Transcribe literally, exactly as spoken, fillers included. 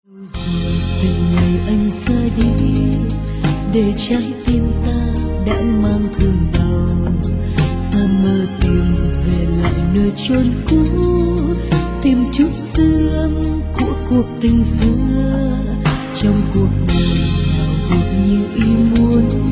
Rồi từng ngày anh ra đi để trái tim ta đã mang thương đau, ta mơ tìm về lại nơi chốn cũ, tìm chút sương của cuộc tình xưa trong cuộc đời nào được như ý muốn.